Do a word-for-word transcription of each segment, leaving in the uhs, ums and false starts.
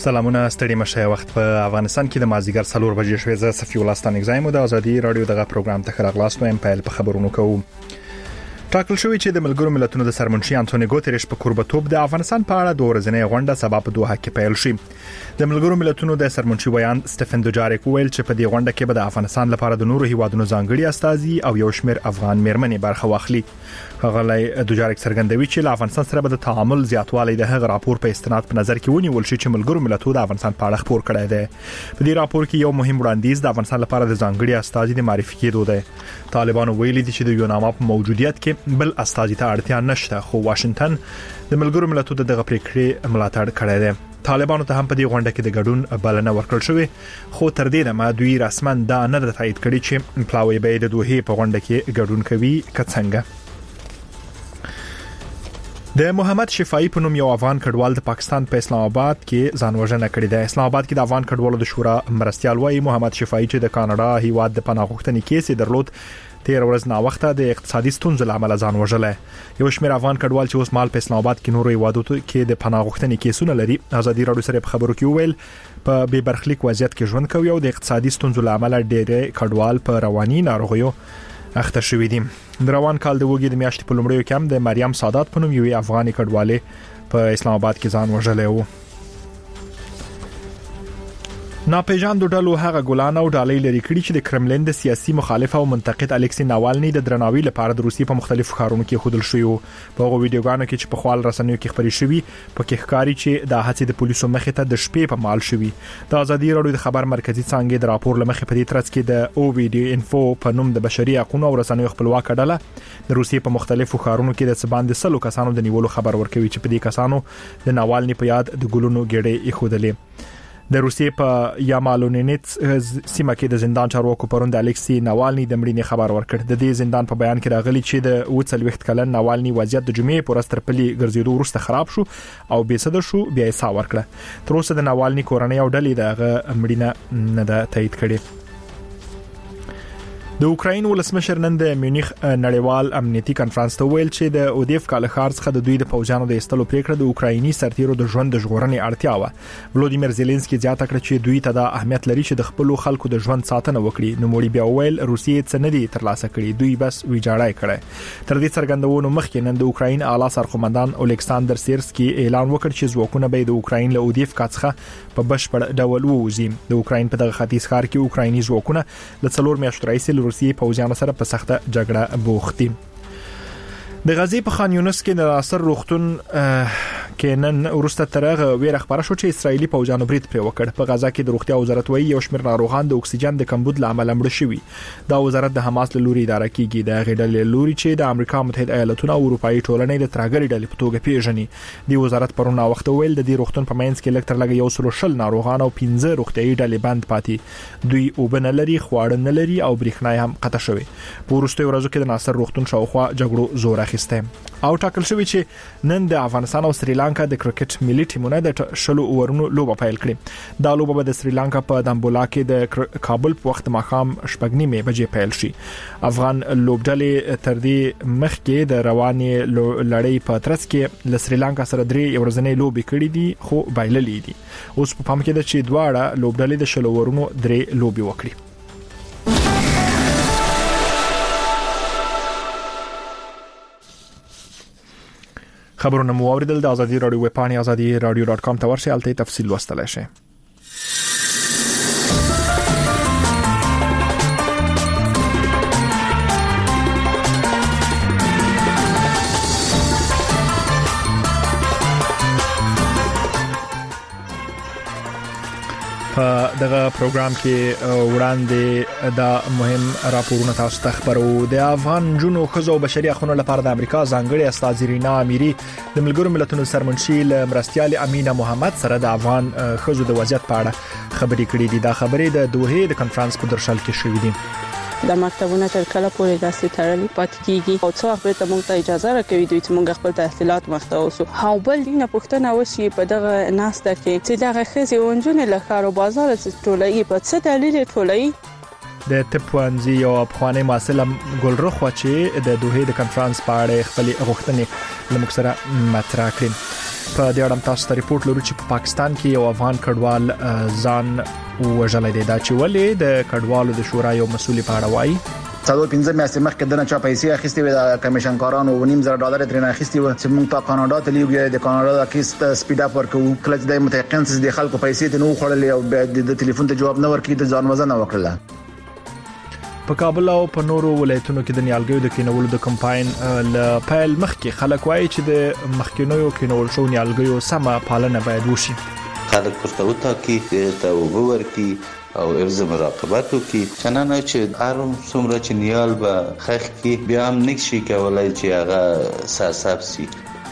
سلامونه ستړي مشه وخت په افغانستان کې د مازیګر څلور بجې شوې زه صفي الله ستانګ زایم د ازادي رادیو دغه پروګرام ته خراغلاس وایم په خبرونو کوم. ټاکل شوی چې د ملګرو ملتونو د سرمنشي انټونی ګوتریش په قربتوب د افغانستان په اړه د ورځنۍ غونډه سبا په دوحه کې پیل شي. د ملګرو ملتونو د سرمنشي ویان سټيفن دوجاریک ویل چې په دې غونډه کې به د افغانستان لپاره د نورو هیوادونو ځانګړي استازي او یو شمېر افغان میرمنې برخه واخلي. هغه دوجاریک څرګندوي چې له افغانستان سره به د تعامل زیاتوالی د هغه راپور په استناد په نظر کې ونیول شي چې ملګرو ملتونو د افغانستان په اړه خبر کړی دی. په دې راپور کې یو مهم وړاندیز د افغانستان لپاره د ځانګړي استازي د معرفي کېدو دی. طالبانو ویلي دي چې د یوناما په موجودیت کې بل استازي ته اړتیا نشته، خو واشنگټن د ملګرو ملتونو دغه پریکړې ملاتړ کړی دی. طالبانو ته هم په دې غونډه کې د ګډون بلنه ورکړل شوې، خو تر دې دمه دوی رسما دا نه تایید کړی چې پلاوی به د دوحې په غونډه کې ګډون کوي که څنګه. د محمد شفاعي په نوم یو افغان کډوال د پاکستان په اسلام آباد کې ځانوژنه کړې ده. اسلام آباد کې د افغان کډوالو د شورا مرستيال وایي محمد شفاعي چې د کاناډا هیواد د پناه غوښتنې کیس درلود تیر ورځ نا وخته د اقتصادي ستونزو لامل ځان وژلای. یو شمېر افغان کډوال چې اوس مال په اسلام آباد کې نورو هیوادونو کې د پناه غوښتنې کیسونه لري ازادي رادیو سره په خبرو کې ویل په بې برخلیک وضعیت کې ژوند کوي او د اقتصادي ستونزو لامل ډېر کډوال په رواني ناروغیو اخته شوې دي. د روان کال د وګړي د میاشتې په لومړیو کې هم د مریم سادات په نوم یو افغاني کډوالې په اسلام آباد کې ځان وژلې و. ناپېژاندو ډلو هغه ګولان او ډالۍ لري کړي چې د کرملین د سیاسي مخالف او منتقد الکسی ناوالني د درناوي لپاره د روسیې په مختلفو ښارونو کې خودل شوی وو. په هغو ویډیوګانو کې چې په خپل رسنیو کې خبري شوی په کې ښکاری چې د هڅې د پولیسو مخې ته د شپې په مال شوی. د ازادي رادیو د خبر مرکزی څنګه د راپور لمخې په دې ترڅ کې د او ویډیو انفو په نوم د بشري حقوقو او رسنیو خپلواک ډله د روسیې په مختلفو ښارونو کې د سباند سلو کسانو د نیولو خبر ورکوي چې په دې کسانو د ناوالني په یاد د ګلونو ګډې ایښودلې. د روسیې په یامالونینټ سیمه کې د زندان چارواکو پروند الکسی ناوالني د مړینې خبر ورکړ. د دې زندان په بیان کې راغلي چې د اوڅل وخت کلن ناوالني وضعیت د جمعې پر استر پلي ګرځېدو وروسته خراب شو او بې صد شو بیا یې سا ورکړه. تر اوسه د ناوالني کورنۍ او ډلې دغه مړینه نه ده تایید کړې. د اوکراین ولسمشر نن د میونخ نړیوال امنیتي کانفرنس ته ویل چې د اودیف کال خار څخه د دوی د پوځانو د استلو پریکړه د اوکرایني سرتیرو د ژوند د ژغورنې اړتیا و. ولودیمیر زيلنسکي زیاته کړه چې دوی ته د اهمیت لري چې د خپل خلکو د ژوند ساتنه وکړي. نو موړي بیا ویل روسیې څه نه دي ترلاسه کړي، دوی بس ویجاړای کړي. تر دې څرګندونو مخکې نن د اوکراین اعلی سرقومندان الیکساندر سیرسکي اعلان وکړ چې ځواکونه به د اوکراین له اودیف څخه په بشپړ ډول ووزي. د اوکراین په دغه ختیځ ښار کې اوکرایني ځواکونه له څلور میاشتو راهیسې روسیې پوځیانو سره په سخته جګړه بوخت دي. د غزې په خان یونس کې د ناصر روغتون کې نن ورسته ترغه ویره خبره شو چې اسرایلی پوځانو برید پر وکړ. په غزا کې د روغتیا وزارت وایي یو شمېر ناروغان د اکسیجن د کمبود لامل مړ شوي. دا وزارت د حماس له لوري اداره کیږي. د غډل لوري چې د امریکا متحده ایالاتونو او اروپאי ټولنې د ترګری ډلې په توګه پیژني. د وزارت پرونه وخت ویل د دې روغتون په مینس کې لکټر لګي یو سلو شل ناروغان او پنځه روغتيایي ډلې بند پاتې. دوی وبنه لري، خواړه نه لري او برېښنا هم قطع شوی. په وروستیو ورځو کې د ناصر روغتون شاوخوا جګړو زور اخیسته او ټاکل شوی چې نن د افغانستان او سریلانکا د کرکټ ملي ټیمونه د شلو اورونو لوبه پیل کړي. دا لوبه به د سریلانکا په دامبولا کې د کابل په وخت ماښام شپږ نیمه بجې پیل شي. افغان لوبډلې تر دې مخکې د رواني لړۍ په ترڅ کې له سریلانکا سره درې ورځنۍ لوبې کړې دي خو بایللې دي. اوس په پام کې ده چې دواړه لوبډلې د شلو اورونو درې لوبې وکړي. خبرونه مو اوریدل. د ازادي رادیو ویب پاڼه ازادي رادیو ډاټ کام ته ورشئ، الته تفصیل لوستلای شئ. په دغه پروګرام کې وړاندې دا مهم راپورونه تاسو ته خبرو. د افغان جنو خزو بشري حقوقو لپاره د امریکا ځانګړي استاذ رینا اميري د ملګرو ملتونو سرمنشي ل مرستيال امینه محمد سره د افغان خزو د وضعیت په اړه خبرې کړې دي. دا خبرې د دوحې د کانفرنس په درشل کې شوې دي. د مکتبونو تر کله پورې داسې تړلې پاتې کیږي او څو وخت ته موږ ته اجازه راکوي دوی چې موږ خپل تحصیلات مخته وسو. هاو بل دینه پښتنه وشي په دغه ناسته کې چې دغه خزي ونجونه له کارو بازار ټولې په څه دلیل ټولې د تپوانزي او افغاني ماسلم ګلرخ چې د دوحې د کانفرنس په اړه خپل غوښتنې لمکسره مطرح کړې. په دې اړه تاسو ته ریپورت لرو چې په پاکستان کې یو افغان کډوال ځان وژلای دی دا چې ولې د کډوالو د شورا یو مسؤل په اړه وایي. څلور پنځه میاشتې مخکې دنه چا پیسې اخیستې وې د کمیشن کارانو و نیم زره ډالر ترې اخیستې و چې موږ ته کاناډا ته لیږو د کاناډا د کیس سپیډ اپ ورکو کله چې د متقین څخه د خلکو پیسې ته نو خړلې او د ټلیفون ته جواب نه ورکړي د ځان وزن وکړه. په کابل او په نورو ولایتونو کې د نیالګیو د کینولو د کمپاین ل پیل مخکې خلک وایي چې د مخکینیو کینول شو نیالګیو سمه پالنه باید وشي. خلک پرته وتا کې ته وګور کې او ارز مراقبت وکي چنانه چې هر څومره چې نیال به خخ کې بیا هم نشي کولای چې هغه سرسب سي.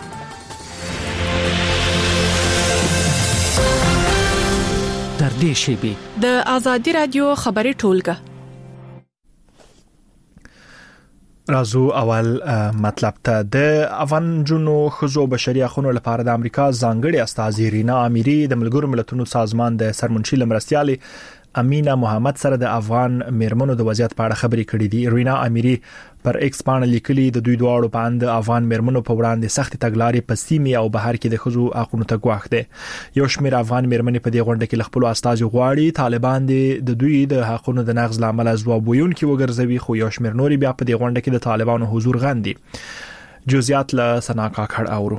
در دې شی د آزادی رادیو خبري ټولګه رازو اول مطلب ته د افغان جنو خزو بشري حقوقو لپاره د امریکا ځانګړي استازي رینا اميري د ملګرو ملتونو سازمان د سرمنشي لمرستيالي امینه محمد سره د افغان میرمنو د وضعیت په اړه خبرې کړې دي. رینا اميري پر ایکس باندې لیکلي د دوی دواړو باندې افغان میرمنو په وړاندې سخت تګلارې په سیمه او بهر کې د خزو حقوقو ته ګواښ دي. یو شمېر افغان میرمنې په دې غونډه کې خپل استازي غواړي طالبان د دوی د حقوقو د نقض لامل ځواب ویونکي وګرځوي خو یو شمېر نوري بیا په دې غونډه کې د طالبانو حضور غندي. جزئیات له سناکا کړه اورو.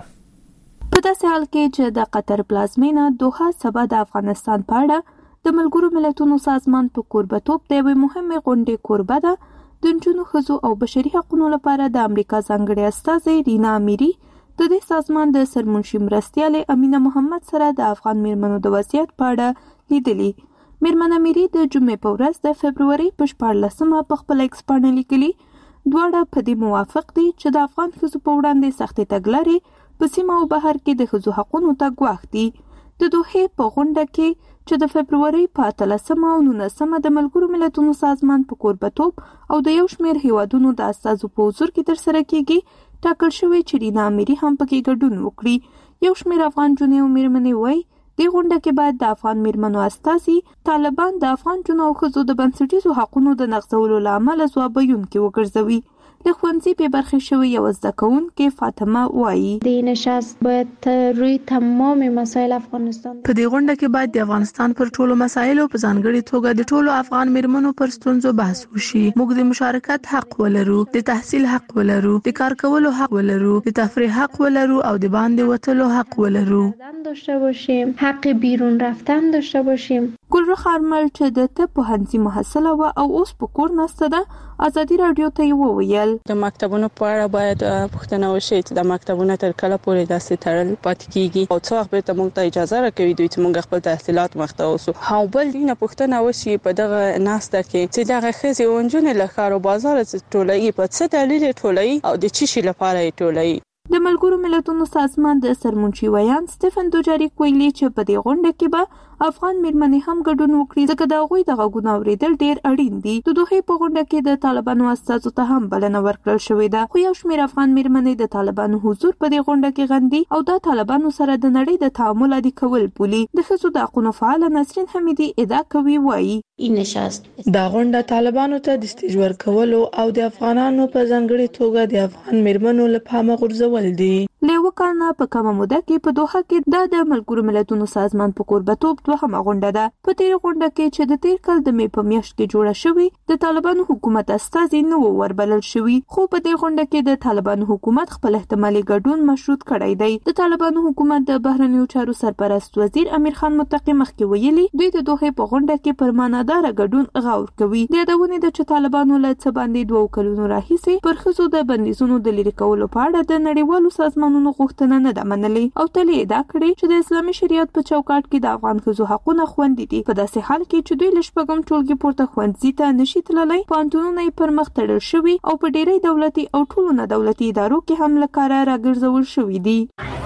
په داسې حال کې چې د قطر پلازمینه دوحه سبا د افغانستان په اړه د ملګرو ملتونو سازمان په کوربتوب د یوې مهمه غونډې کوربه ده. د جنونو خزو او بشري حقوقو لپاره د امریکا ځانګړي استازي رینا اميري د دې سازمان د سرمنشي مرستيالي امینه محمد سره د افغان میرمنو د وضعیت په اړه لیدلي. میرمن اميري د جمعې په ورځ د فبرवरी په شپاړلسمه په خپل ایکس باندې لیکلي دواړه په دې موافق دي چې د افغان خزو په وړاندې سختې تګلارې په سیمه او بهر کې د خزو حقوقو ته ګواښ دي. د دوحه په غونډه کې چې د فبرवरी په اتلسمه او نولسمه د ملګرو ملتونو سازمان په کوربتوب او د یو شمېر هیوادونو د استازو په حضور کې ترسره کیږي ټاکل شوی چې رینا اميري هم پکې ګډون وکړي. یو شمېر افغان جنونو او میرمنې وایي د غونډه کې باید د افغان میرمنو استازي طالبان د افغان جنونو او ښځو د بنسټیزو حقوقو د نقضولو لامل ځواب ویونکي وګرځوي. د ښوونځي په برخه شوی یو زده کوونکې فاطمه وایي د نشست باید روی تمام مسایل افغانستان په دې غونډه کې باید د افغانستان پر ټولو مسایلو په ځانګړي توګه د ټولو افغان میرمنو پر ستونزو بحث وشي. موږ د مشارکت حق ولرو، د تحصیل حق ولرو، د کار کولو حق ولرو، د تفریح حق ولرو او د باندې وتلو حق ولرو. داشته باشیم، حق بیرون رفتن داشته باشیم. ګلرخ ارمل چې د طب پوهنځي محصله و او اوس په کور نسته ده آزادي رادیو ته وویل د مکتبونو په اړه باید پوښتنه وشي چې د مکتبونو تر کله پورې داسې تړل پاتې کیږي او څو وخت به موږ ته اجازه راکوي دوی چې موږ خپل تحصیلات مخته وسو. هاو بل دینه پوښتنه وشي په دغه ناسته کې چې دغه خزي اونجونه له ښار او بازار ټولې په څه دلیل ټولې او د چی شي لپاره ټولې. د ملګرو ملتونو سازمان د سرمنشي ویان سټيفن دوجاریک ویلي چې په دې غونډه کې به افغان میرمنې هم ګډون وکړي ځکه دا غوي د غوونه اوریدل ډیر اړین دي. د دوه په غونډه کې د طالبانو استازو ته هم بلنه ورکړل شوې ده خو یو شمېر افغان میرمنې د طالبانو حضور په دې غونډه کې غندي او د طالبانو سره د نړۍ د تعامل عادي کول بولي. د ښځو د حقوقو فعال نسرین حمیدي ادعا کوي وایي این نشست دا غونډه طالبانو ته د استیج ورکولو او د افغانانو په ځانګړي توګه د افغان میرمنو لپاره غورځول دي. له وکړه په کومه موده کې په دوحه کې د ملګرو ملتونو سازمان په کوربتوب دوهمه غونډه ده. په تیر غونډه کې چې د تیر کال د مې په میاشت کې جوړه شوې د طالبانو حکومت استازي نو وربلل شوی خو په دې غونډه کې د طالبانو حکومت خپل احتمالي ګډون مشروط کړی دی. د طالبانو حکومت د بهرنیو چارو سرپرست وزیر امیر خان متقی مخکې ویلي دوی د دوحه په غونډه کې پر معنادار ګډون غور کوي. د یادونه د چې طالبانو له څه باندې دوه کلونو راهیسې پر ښځو د بندیزونو د لرې کولو په اړه د نړیوالو سازمانونو غوښتنه نه ده منلې او تل یې ادعا کړې چې د اسلامي شریعت په چوکاټ کې د افغان ښځو حقوقونه خوندي دي. په داسې حال کې چې دوی له شپږم ټولګي پورته ښوونځي ته نشي تللی پوهنتونونه یې پر مخ تړل شوي او په ډېری دولتي او ټولو نه دولتي ادارو کې هم له کاره راګرځول شوي دي.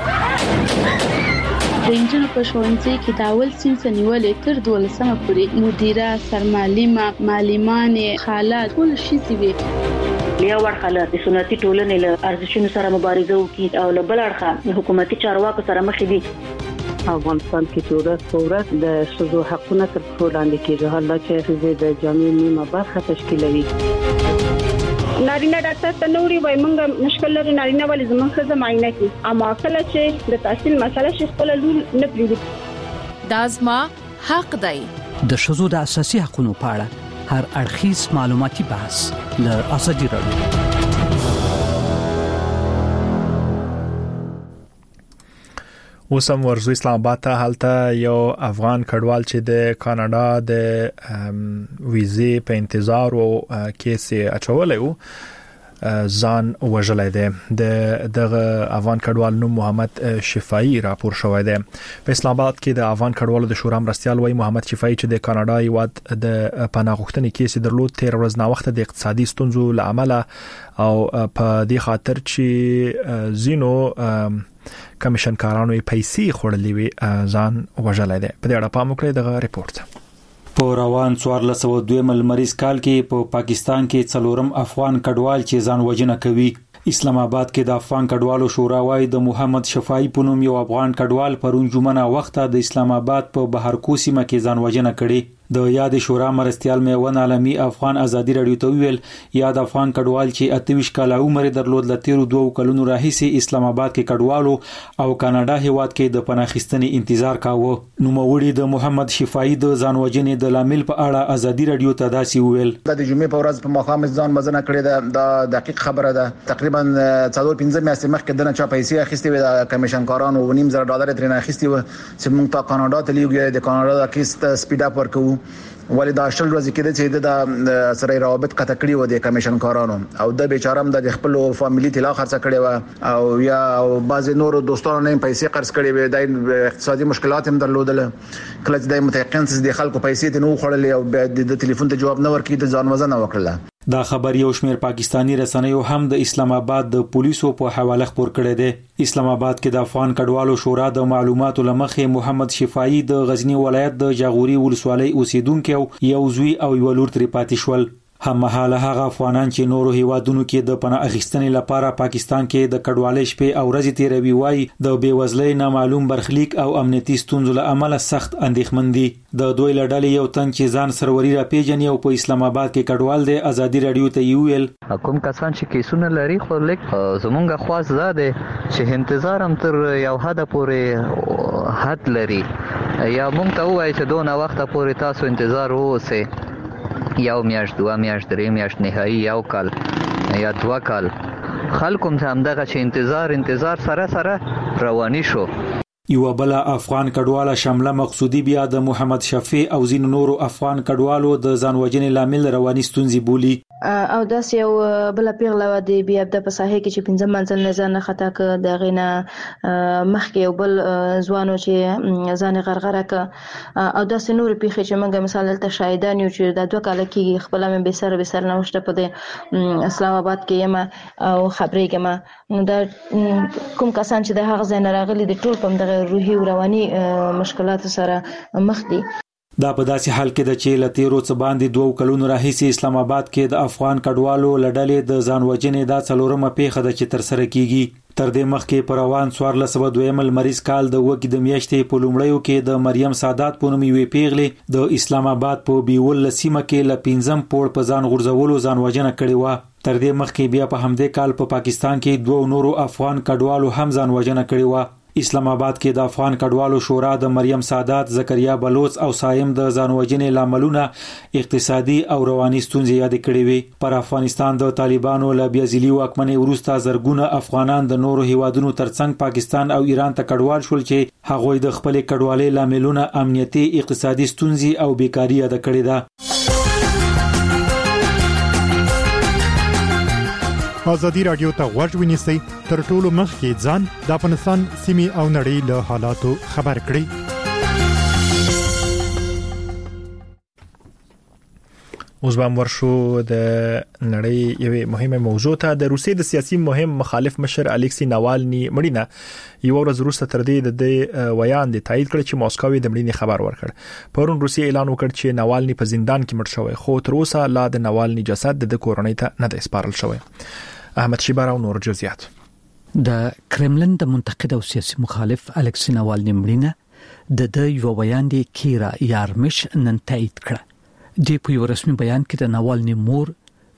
د انجل په ښوونځي کې د اول صنف نیولې تر دولسمه پورې مدیره، سرمعلمه، معلمانې، خاله ټول شي وي. لیا ورخاله د سنتي ټولنې له ارزښتونو سره مبارزه وکړي او له بل اړخه حکومتي چارواکو سره مخ دي. افغانستان کې ټولنه ثورت د شذو حقونه تر ټولو لاندې کېږي، حالانکه چې د جامعې نیمه برخه تشکیلوي. نارینه ډاکټر ته نوري وای مونږ مشکل لري نارینه ولې زموږ څه معاینه کی اما کله چې د تحصیل مسله شي خپل لور نه پریږدي دا زما حق دی. د ښځو د اساسي حقوقو په اړه هر اړخیز معلوماتي بحث له ازادي راډیو. اوسم ورزو اسلام آباد ته هلته یو افغان کډوال چې د کاناډا د ویزې په انتظار او کیس اچولې وو ځان وژلای دی. د دغه افغان کډوال نوم محمد شفاعي راپور شوی دی. په اسلام آباد کې د افغان کډوالو د شورا مرستيال وای محمد شفاعي چې د کاناډا یواد د پناه غوښتنې کیس درلود تیر ورځ نا وخت د اقتصادي ستونزو لامل او په دې خاطر چې زینو کمیشن کارانو یې پیسې خورلې وي ځان وژلای دی. په دې اړه پام وکړئ دغه ریپورت. په روان څوارلس سوه دوه ملمریز کال کې په پا پاکستان کې څلورم افغان کډوال چې ځان وژنه کوي. اسلام آباد کې د افغان کډوالو شورا وايي د محمد شفاعي په نوم یو افغان کډوال پرون جمعه وخت د اسلام آباد په بهرکو سیمه کې ځان وژنه کړي. د یاد شورا مرستيال میون عالمي افغان ازادي رادیو ته ویل یاد افغان کډوال چې اتهویشت کاله عمر درلود لتیرو دوه کلونو راهیسي اسلام آباد کې کډوالو او کاناډا هیواد کې د پناهخستنې انتظار کاوه. نو موړي د محمد شفاعي د ځان وژنې د لامل په اړه ازادي رادیو ته داسي ویل د جمعې په ورځ په مخام ځان مزنه کړې ده. د دقیق خبره ده تقریبا څلور پنځه میاشتې مخکې دنه چا پیسې اخیستې وي د کمیشن کارانو و نیم زره ډالر ترې اخیستې و چې موږ ته کاناډا ته لیږو د کاناډا د کیس سپیډ اپ ورکو ولې دا شل ورځې کې چې د سره روابط قطع کړی و د کمیشن کارانو او د بیچارم د خپل فاميلي تلا خرڅ کړي و او یا او بعض نور دوستانو نه پیسې قرض کړي و د اقتصادي مشکلات هم درلودل. کله چې د متيقن څخه د خلکو پیسې ته نو خړلې او د ټلیفون ته جواب نه ورکړي د ځان وزن وکړه. دا خبر یو شمیر پاکستانی رسنیو هم د اسلام آباد د پولیسو په حواله خبر کړی دی. اسلام آباد کې د افغان کډوالو شورا د معلوماتو لمخې محمد شفاعي د غزنی ولایت د جاغوري ولسوالۍ اوسیدونکو یو زوی او یو لور ترې پاتې شول. هم مهاله هغه افغانان چې نورو هیوادونو کې د پناه اخیستنې لپاره پاکستان کې د کډوالۍ شپې او ورځې تیروي وای د بیوزلۍ نامعلوم برخلیک او امنیتي ستونزو له امله سخت اندېښمن دي. د دوی لړلې یو تن چې ځان سروري را پیژني او په اسلام آباد کې کډوال دی ازادي رادیو ته ویل کوم کسان چې کیسونه لري خو لیک زمونږه خواص زده چې انتظار هم تر یو حد پورې حد لري یا مونږ ته وایي چې دونه وخت پورې تاسو انتظار ووسئ یو میاشت دوه میاشت درې میاشت نهایی یو کال یا دوه کال خلکو هم دغه چې انتظار انتظار سره سره رواني شو. یو بل افغان کډواله شامله مقصودی بیا د محمد شفیع او زین نورو افغان کډوالو د ځان وژنې لامل رواني ستونزې بولی او داس یو بل پیغله و دی بیا د پساهه کې چې پنځه منځل نه ځان خطا ک د غینه مخکې یو بل ځوانو چې ځان غرغره ک او داس نور پیخه چې موږ مثال ته شاهدان یو چې د دوه کال کې خپل مې به سر به سر نوشته په اسلام آباد کې یم او خبرې کما دا کوم کسان چې د هغه ځای راغلي د ټول په دغه روحي او رواني مشکلات سره مخ دي. دا په داسې حال کې د چې لتیرو څه باندې دوه کلونو راهیسي اسلام آباد کې د افغان کډوالو لړلې د ځان وژنې د څلورمه پیښه د چې تر سره کیږي. تر دې مخکې پر روان څوارلس سوه دوه مریض کال د وګړي د میاشتې په لومړیو کې د مریم سادات په نوم یوې پیغلې د اسلام آباد په بیول سیمه کې ل پنځم پوړ په ځان غورځولو ځان وژنه کړې و. تر دې مخکې بیا په همدې کال په پا پاکستان کې دوه نورو افغان کډوالو هم ځان وژنه کړې و. اسلام آباد کې د افغان کډوالو شورا د مریم سادات زکریا بلوچ او سایم د ځان وژنې لاملونه اقتصادي او رواني ستونزې یاد کړې وي. پر افغانستان د طالبانو له بیا ځلي واکمنۍ وروسته زرګونه افغانان د نورو هیوادونو ترڅنګ پاکستان او ایران ته کډوال شول چې هغوی د خپل کډوالۍ لاملونه امنیتي اقتصادي ستونزې او بیکاری یاد کړې ده. ازادي رادیو ته غوږ ونیسئ تر ټولو مخکې ځان د افغانستان سیمې او نړۍ له حالاتو خبر کړئ. اوس به ورشو د نړۍ یوې مهمه موضوع ته. د روسیې د سیاسي مهم مخالف مشر الکسی ناوالني مړینه یو ورځ وروسته تر دې د ویان د تایید کړ چې ماسکو د مړینې خبر ورکړ. پرون روسیې اعلان وکړ چې ناوالني په زندان کې مړ شوی خو تر اوسه لا د ناوالني جسد د کورنۍ ته نه دی سپارل شوی. احمد شیبر او نور جزئیات. د کرملن د منتقد او سیاسي مخالف الکسی ناوالني مړینه د د یو بیان دی کیرا یارمش نن تایید کړه. د په یو رسمي بیان کې د ناوالني مور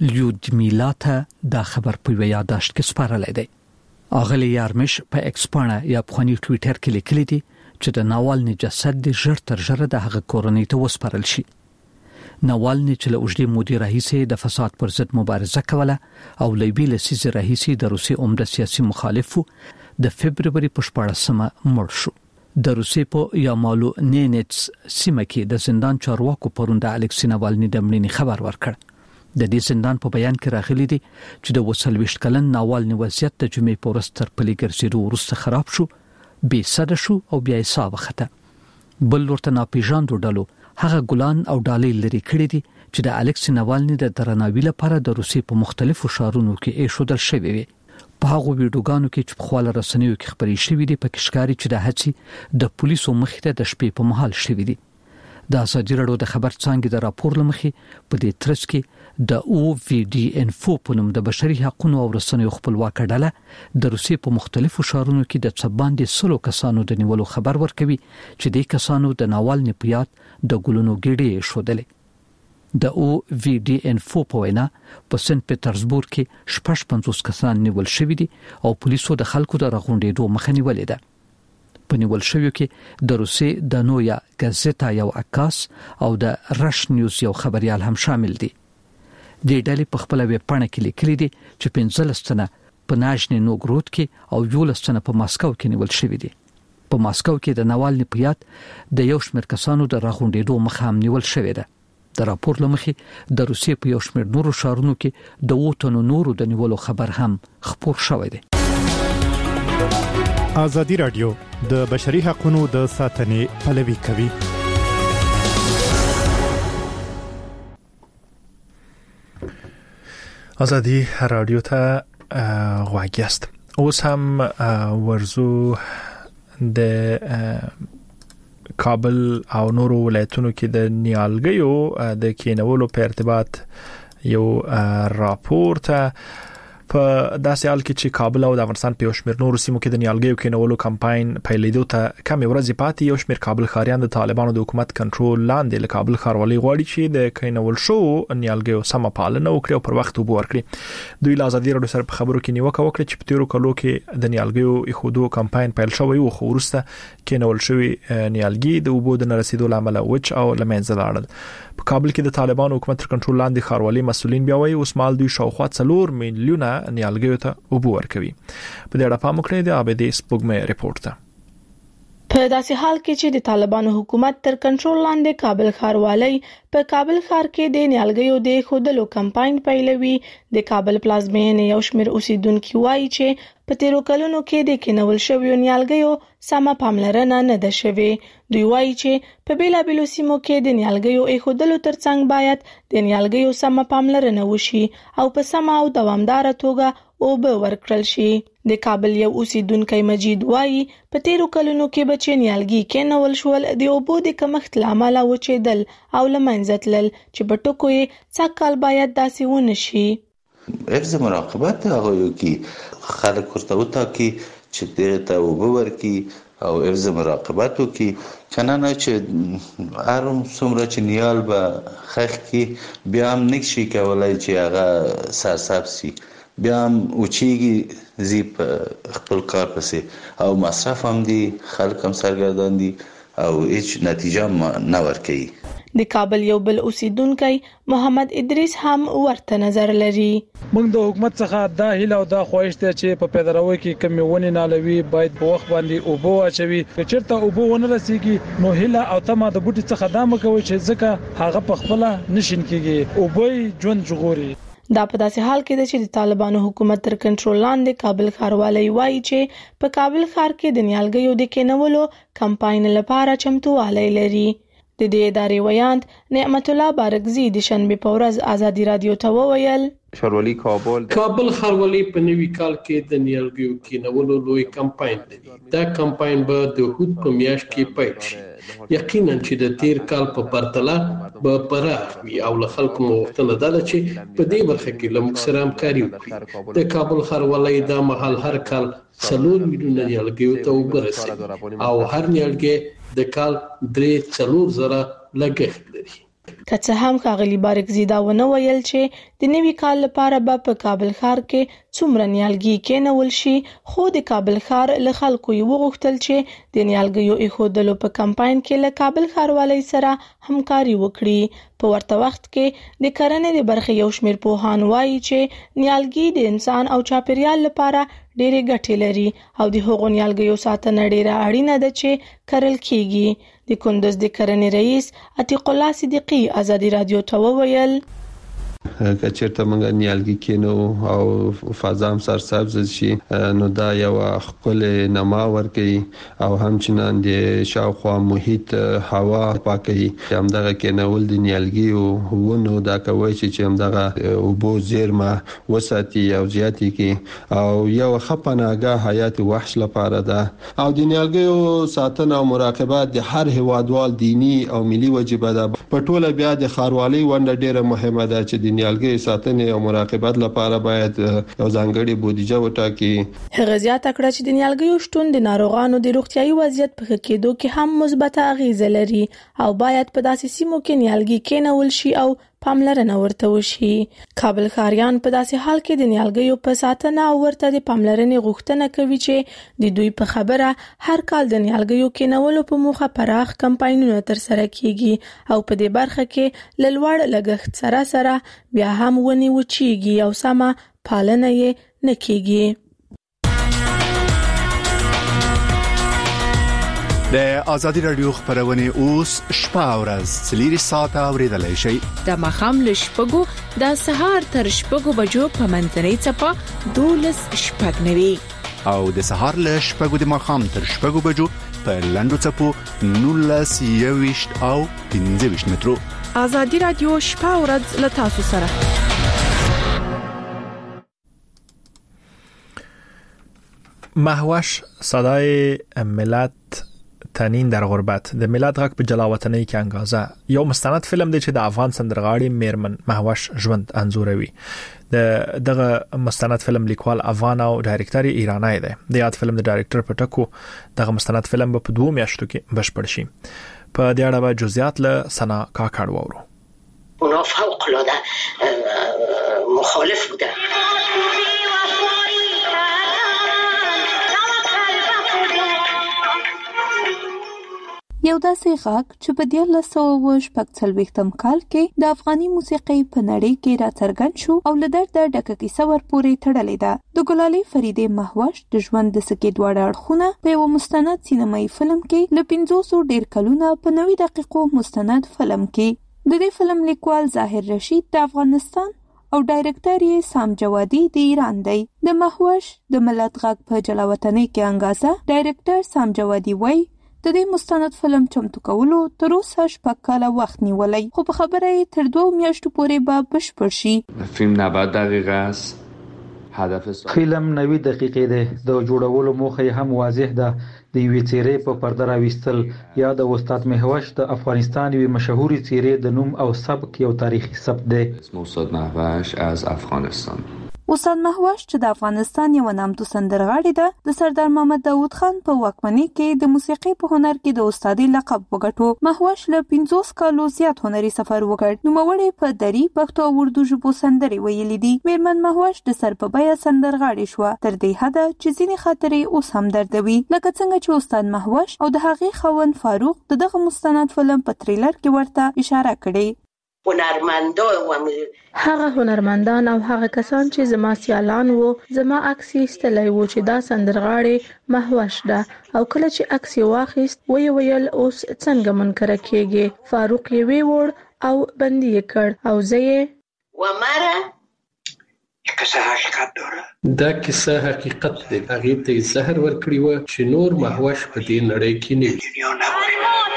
لیودمیلا ته دا خبر په یاداشت کې سپارل دی. اغلی یارمش په ایکسپانا یا په خونی ټوئیټر کې لیکلی دی چې د ناوالني جسد د ژر تر ژره د هغه کورنۍ ته وسپارل شي. ناوالني چې له اوږدې مودې راهیسې د فساد پر ضد مبارزه کوله او لوی لسیزې راهیسې د روسي عمده سیاسي مخالفو د فبرवरी په شپاړسمه مړ شو. د روسي په یامالو نینټس سیمه کې د زندان چارواکو پرونده الکسی ناوالني د مړینې خبر ورکړ. د دې زندان په بیان کې راغلي دي چې د وسلويشت کلن ناوالني وضعیت د جمعې په ورځ تر پلي ګرځېدو وروسته خراب شو، بې سده شو او بیا یې ساه وخته. بل ورته ناپېژاندو ډلو هغه ګلان او ډالۍ لري کړې دي چې د الکسی ناوالني د درناوي لپاره د روسي په مختلفو ښارونو کې ایښودل شوی وي. په هغه ویډیوګانو کې چې په خواله رسنیو کې خبرې شوې دي په کشکاري چې د هڅې د پولیسو مخې ته د شپې په مهال شوې دي. د ازادي راډیو د خبر څانګې د راپور لمخې په دې ترڅ کې د او وی ډي انفو په نوم د بشري حقوقو او رسنیو خپلواک ډله د روسي په مختلفو ښارونو کې د څباندې سلو کسانو د نیولو خبر ورکوي چې د کسانو د ناوالني په یاد د ګلونو ګېډې شودلې. د او وی ډي انفو په وینا په سنت پټرزبورګ کې شپږ پنځوس کسان نیول شوي دي او پولیسو د خلکو د راغونډېدو مخه نیولې ده. په نیول شویو کې د روسي د نویا گازتا یو عکاس او د رش نیوز یو خبريال هم شامل دي. د ډلې په خپل ویب پاڼه کې لیکلي دي چې پنځلس تنه په ناژني نوګرود کې او یولس تنه په ماسکو کې نیول شوي دي. په ماسکو کې د ناوالني په یاد د یو شمېر کسانو د راغونډېدو مخه هم نیول شوې ده. د راپور لمخې د روسیې په یو شمېر نورو ښارونو کې د وټونو نورو د نیولو خبر هم خپور شوی دی. ازادي رادیو د بشري حقوقو د ساتنې پلوي کوي. ازادي رادیو ته غواګیاست. اوس هم ورزو د کابل او نورو ولایتونو کې د نیالګیو د کینولو په ارتباط یو راپور ته په داسې حال کې چې کابل او د افغانستان په یو شمېر نورو سیمو کې د نیالګیو کینولو کمپاین پیلېدو ته کم ورځې پاتې، یو شمېر کابل ښاریان د طالبانو د حکومت کنټرول لاندې له کابل ښاروالۍ غواړي چې د کینول شو نیالګیو سمه پالنه وکړي او پر وخت اوبه ورکړي. دوی له ازادي راډیو سره په خبرو کې نیوکه وکړه چې په تیرو کلو کې د نیالګیو ایښودو کمپاین پیل شوی و، خو وروسته کینول شوی نیالګي د اوبو د نرسیدو لامل وچ او لمنځه لاړل. په کابل کې د طالبانو حکومت تر کنټرول لاندې ښاروالۍ مسولین بیا وایي اوس مال دوی شاوخوا څلور میلیونه نیالګیو ته اوبه ورکوي. په دې اړه پام وکړئ د عابدې سپوږمۍ ریپورت ته. په داسې حال کې چې د طالبانو حکومت تر کنټرول لاندې کابل ښاروالۍ په کابل ښار کې د نیالګیو د خودلو کمپاین پیلوي، د کابل پلازمینې یو شمېر اوسیدونکو وایي چې په تیرو کلونو کې د کینول شویو نیالګیو سمه پاملرنه نه ده شوې. دوی وایي چې په بیلابیلو سیمو کې د نیالګیو ایښودلو ترڅنګ باید د نیالګیو سمه پاملرنه وشي او په سمه او دوامداره توګه اوبه ورکړل شي. د کابل یو اوسیدونکی مجید وایي په تیرو کلونو کې به چې نیالګي کینول شول د اوبو د کمښت له امله وچېدل او له منځه تلل، چې په ټکو یې سږکال باید داسې ونه شي. حفظ مراقبت هغوی کې خلک ورته وټاکي چې دغه ته اوبه ورکړي او حفظ مراقبت وکړي، کنه نه چې هر څومره چې نیال به خښ کړي بیا هم نشي کولی چې هغه سرسبز شي، بیا هم وچیږي زی په خپل کار پسې او مصرف هم دي، خلک هم سرګردان دي او هیڅ نتیجه نه ورکوي. د کابل یو بل اوسیدونکی محمد ادریس هم ورته نظر لري. موږ د حکومت څخه دا هیله او دا خواهش ته چې په پیداروي کې کمی ونی نالوي باید په وخت باندې اوبو اچوي. که چیرته اوبو ونه رسیږي نو هیله او تمه د بوټي څخه دا مکوي چې ځکه هغه په خپل نشین کېږي، اوبو ژوند جوړوري. دا په داسې حال کې چې د طالبانو حکومت تر کنټرول لاندې کابل ښاروالۍ وایي چې په کابل ښار کې د نیالګیو د کینولو کمپاین لپاره چمتووالی لري. د دې ادارې ویاند نعمت الله بارګزي د شنبه په ورځ ازادي رادیو ته وویل ښاروالۍ کابل کابل ښاروالۍ په نوي کال کې د نیالګیو کینولو لوی کمپاین لري. دا کمپاین به د هوت په میاشت کې پیل شي. یقینا چې د تیر کال په پرتله به پراخ وي او له خلکو مو غوښتنه ده چې په دې برخه کې له موږ سره همکاري وکړي. د کابل ښاروالۍ دا مهال هر کال څلور میلیونه نیالګیو ته اوبه رسوي او هر نیالګی د کال درې څلور زره لګښت لري. که څه هم ښاغلي بارکزي دا ونه ویل چې د نوي کال لپاره به په کابل ښار کې څومره نیالګي کېنول شي، خو د کابل ښار له خلکو یې وغوښتل چې د نیالګیو ایښودلو په کمپاین کې له کابل ښاروالۍ سره همکاري وکړي. په ورته وخت کې د کرنې د برخې یو شمېر پوهان وایي چې نیالګي د انسان او چاپیریال لپاره ډېرې ګټې لري او د هغو نیالګیو ساتنه ډېره اړینه ده چې کرل کېږي. د کندوز د کرنې رئیس عتیق الله صدیقی ازادي رادیو ته وویل که چیرته موږ نیالګي کینو او فضا هم سرسبز شي نو دا یو خپل نما ورکي او همچنان د شاوخوا محیط هوا پاکي. همدغه کینول د نیالګي او ونو دا کوي چې همدغه اوبو زیرمه وساتي او زیاتي کی او یو خپناګه حیات وحش لپاره ده. او د نیالګیو ساتنه او مراقبت د هر هیوادوال دینی او ملي واجب ده. په ټوله بیا د ښاروالۍ ونډه ډیره مهمه ده چې د نیالګي ساتنې او مراقبت لپاره باید یو ځانګړي بودیجه وټاکي. هغه زیاته کړه چې د نیالګیو شتون د ناروغانو د روغتیايي وضعیت په ښه کېدو کې هم مثبته اغیزه لري او باید په داسې سیمو کې نیالګي کېنول شي او پاملرنه ورته وشي. کابل ښاریان په داسې حال کې د نیالګیو په ساتنه او ورته د پاملرنې غوښتنه کوي چې د دوی په خبره هر کال د نیالګیو کېنولو په موخه پراخ کمپاینونه ترسره کیږي او په دې برخه کې له لوړ لګښت سره سره بیا هم ونې وچیږي او سمه پالنه یې نه کیږي. د ازادي رادیو خبرونه اوس شپه او ورځ څلور ساعته اوریدلای شئ. د مخام له شپږو د سهار تر شپږو بجو په منځنۍ چپه دولس شپږ نوي او د سهار له شپږو د مخام تر شپږو بجو په لاندو چپو نولس یويشت او پنځه ویشت مترو. ازادي رادیو شپه او ورځ له تاسو سره. مهوش صدای ملت تنین در غربت د ملت غږ په جلاوطنۍ کې انګازه یو مستند فلم دی چې د افغان سندرغاړي میرمن مهوش ژوند انځوروي. د دغه مستند فلم لیکوال افغان او ډایرکټر ایرانی دی. د یاد فلم د ډایرکټر په ټکو دغه مستند فلم په دوه میاشتو کې بشپړ شي. په دې اړه به جزئیات له سنا کاکړ وورو. اونا فوق العاده مخالف بودن. یو داسې غږ چې په دیارلس سوه اوه شپږ څلوېښتم کال کې د افغاني موسیقۍ په نړۍ کې راڅرګند شو او له درده ډکه کیسه ورپورې تړلې ده. د ګلالۍ فریدې مهوش د ژوند د سکې دواړه اړخونه په یو مستند سینمایي فلم کې له پنځوسو ډېر کلونه په نوي دقیقو مستند فلم کې. د دې فلم لیکوال ظاهر رشید د افغانستان او ډایرکټر یې سام جوادي د ایران دی. د مهوش د ملت غږ په جلاوطنۍ کې انګازه ډایرکټر سام جوادي وایي د دې مستند فلم چمتو کولو تر اوسه شپږ کاله وخت نیولی، خو په خبره یې تر دوه میاشتو پورې به بشپړ شي. فیلم نود دقیقه است. هدف فلم نوي دقیقې ده. د جوړولو موخه هم واضح ده. د یوې څیرې په پرده راوستل یا د استاد مهوش د افغانستان یوې مشهورې څیرې د نوم او سبک یو تاریخي ثبت دی. استاد مهوش از افغانستان. استاد مهوش چې د افغانستان یو نامتو سندرغاړی ده، د سردار محمد داود خان په واکمنۍ کې د موسیقۍ په هنر کې د استادۍ لقب وګټو. مهوش له پنځوس کالو زیات هنري سفر وکړ. نوموړی په دري، پښتو او اردو ژبو سندرې ویلي دي. میرمن مهوش د سر په بیه سندرغاړې شوه، تر دې حده چې ځینې خاطرې اوس هم دردوي، لکه څنګه چې استاد مهوش او د هغې خاوند فاروق د دغه مستند فلم په تریلر کې ورته اشاره کړې. هنرمندان هغه هنرمندان او هغه کسان چې زما سیالان وو، زما عکس یې ایستلی و چې دا سندرغاړې مهوش ده، او کله چې عکس یې واخیست ویې ویل اوس څنګه منکره کېږي. فاروق یې ویوړ او بندي یې کړ او زه یې ومره کیسه حقیقت داره. دا کیسه حقیقت دی. هغې ته یې زهر ورکړي وه چې نور مهوش په دې نړۍ کې نه وي.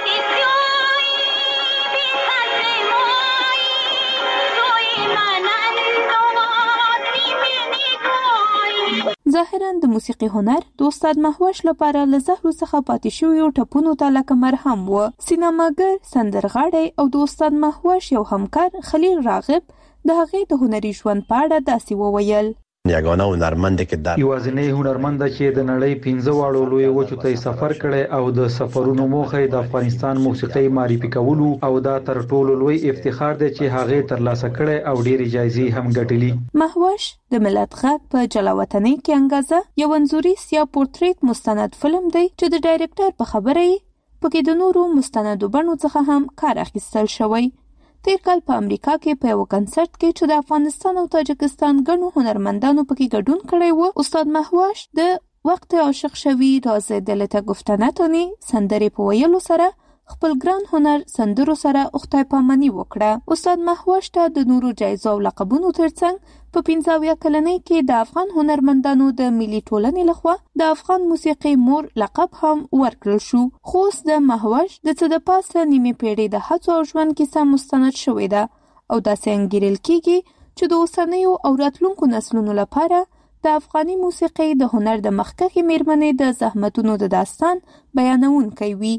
ظاهراً د موسیقي هنر د استاد مهوش لپاره له زهرو څخه پاتې شویو ټپونو ته لکه مرهم و. سینماګر، سندرغاړی او د استاد مهوش یو همکار خلیل راغب د هغې د هنري ژوند په اړه داسې وویل. یگانه هنرمند کې دا یوازینی هنرمند چې د نړۍ پنځه واړو لوی وچو ته سفر کړي او د سفرونو موخه د افغانستان موسیقي معرفي کولو او دا تر ټولو لوی افتخار دی چې هغه ترلاسه کړي او ډېری جایزې هم ګټلي. مهوش د ملت غږ په جلاوطنۍ کې انګازه یو انځوري یا پورتریټ مستند فلم دی چې د ډایرکټر په خبره یې پکې د نورو مستندو بڼو څخه هم کار اخیستل شوی. تیر کال په امریکا کې په یو کنسرت کې چې د افغانستان او تاجکستان ګڼو هنرمندانو پکې ګډون کړی و، استاد مهوش د وقت عاشق شوی راز دلته گفتن نتونی سندرې په ویلو سره خپل ګران هنر سندرو سره خدای پاماني وکړه. استاد مهوش ته د نورو جایزو او لقبونو ترڅنګ په پنځاویا کلنۍ کې د افغان هنرمندانو د ملي ټولنې لخوا د افغان موسیقي مور لقب هم ورکړل شو. خو د مهوش د څه د پاسه نیمه پیړۍ د هڅو او ژوند کیسه مستند شوې ده او دا څنګه ګرل کیږي چې د اوسنیو او راتلونکو نسلونو لپاره د افغاني موسیقي د هنر د مخکښې میرمنې د زحمتونو د داستان بیانونکی وي.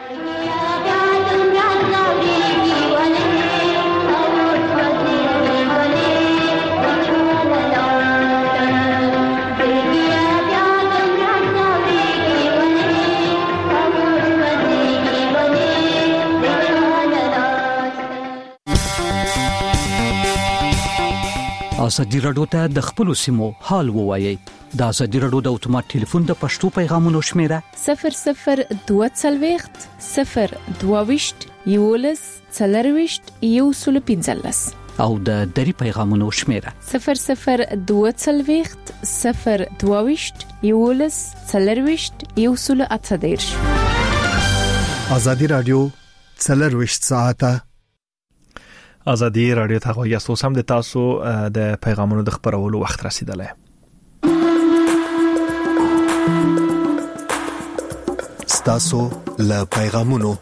ازادي راډیو ته د خپل سیمو حال ووایي. د ازادي راډیو د اتومات ټلیفون د پښتو پیغامونو شمیره صفر صفر دوه څلوېښت صفر دوه ویشت یولس څلرویشت یو سل پنځلس او د دری پیغامونو شمیره صفر صفر دوه څلوېښت صفر دوه ویشت یولس څلرویشت یو سل اته دېرش. ازادي راډیو څلرویشت ساعته ازادي راډیو ته غوږی تاسو هم د تاسو د پیغامونو د خبرولو وخت رسیدلی. ستاسو له پیغامونو.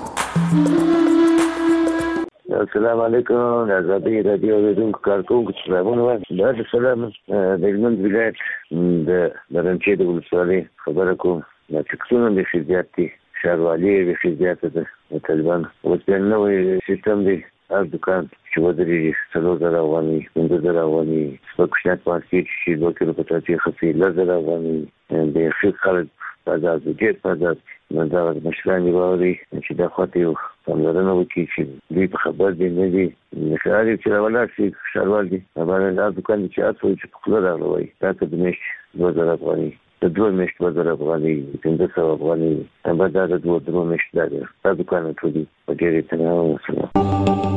السلام علیکم. ازادي راډیو د دونکو کارکونکو څخه دا سلام د هلمند ولایت د برنچې د ولسوالۍ خبره کوم. د ټکسونو د فزیات دي شاروالي د فزیات د طالبان اوس بیا نوې سیستم دی. هر دکان چې ودرېږي څلور زره افغانۍ پنځه زره افغانۍ سپک شناک مارکېټ چې دوه کیلو په تاچې خسي لس زره افغانۍ د ښه خلک بازار د ډېر بازار نو دا مشران یې واوري چې دا خواته یو پاملرنه وکړي چې دوی په خبر دي نه دي مشران یې چې راولاړ شي ښاروال دي باندې دا دکان چې هر څه چې په خوله راغلی وایي دا که د میاشتې دوه زره افغانۍ د دوه میاشتې دوه زره افغانۍ پنځه سوه افغانۍ همدا دا د دوه درو میاشتې دا دی دا دکان ټول دي په ډېر اطمینان وسلام.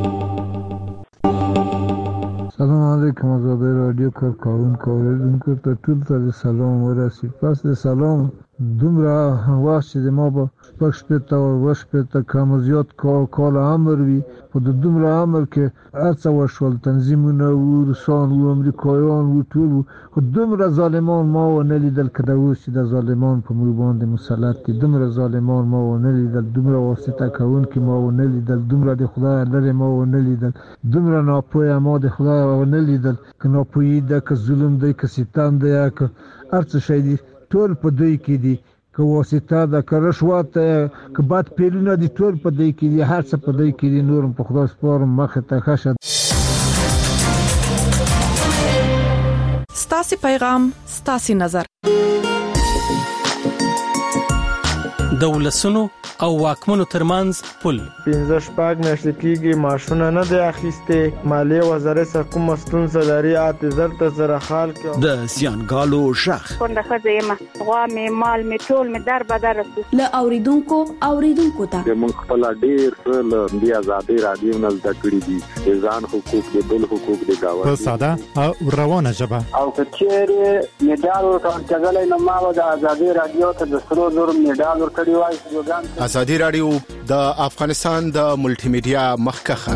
سلام علیکم. ازادي راډیو کارکونکو اوریدونکو ته ټول ته سلام ورسي. پس د سلام دومره وخت چې ما په شپږ شپېته او اووه شپېته کم زیات کاله عمر وي په د دومره عمر کې هر څه وشول تنظیمونه وو روسان وو امریکایان وو ټول وو خو دومره ظالمان ما ونه لیدل که د اوس چې د ظالمان په موږ باندې مسلط دي دومره ظالمان ما ونه لیدل دومره واسطه کوونکي ما ونه لیدل دومره د خدای لرې ما ونه لیدل دومره ناپوهه ما د خدای ونه لیدل که ناپوهي ده که ظلم دی که ستم دی که هر څه شی دی ټول په دوی کې دي که واسطه ده که رشوت که بد پیلونه دي ټول په دوی کې دي هر څه په دوی کې دي. نورم په خدای سپارم مخې ته ښه شه. ستاسو پیغام ستاسو نظر د ولسونو او واکمنو ترمنځ پل پنځه شپږ میاشتې کېږي معاشونه نه دی اخیستې. مالیې وزارت سره کومه ستونزه لري اته زر ته سره حال کړو. د زیانګالو شخ کونډه ښځه یم غوا مې مال مې ټول مې در بدر رسو له اوریدونکو اوریدونکو ته موږ خپل ډیر څه له دې آزادۍ راډیو نه زده کړي دي د ځان حقوق د بل حقوق د گاوند په ساده او روانه ژبه او کچېره میډال ورکړل نو ما د آزادۍ راډیو ته د سرو زر میډال ورکړی وای. ازادي راډیو د افغانستان د ملټي میډیا مخکخه.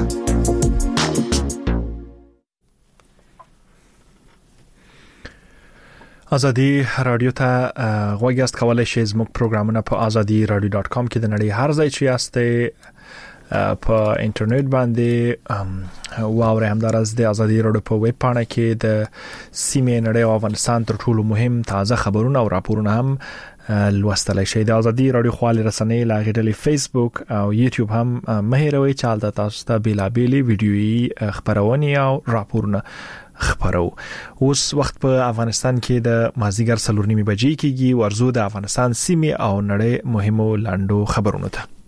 ازادي راډیو ته غوږی است کولای شئ زموږ پروګرامونه په azadi radio dot com کې د نړۍ هر ځای چې یاستئ په انټرنیټ باندې واورئ. همدارس د ازادي راډیو په ویب پاڼه کې د سیمې نړۍ او افغانستان تر ټولو مهم تازه خبرونه او راپورونه هم لوستلای شئ. د ازادي راډیو خپل رسنۍ لاغېدلې فیسبوک او یوټیوب هم مهیروي چې حالت تاسو ته بیلابېلې ویډیويي خبرونه او راپورونه خبرو. اوس وخت په افغانستان کې د مازیګر څلور نیمه بجې کېږي. ورزو د افغانستان سیمه او نړۍ مهمو لاندو خبرونو ته.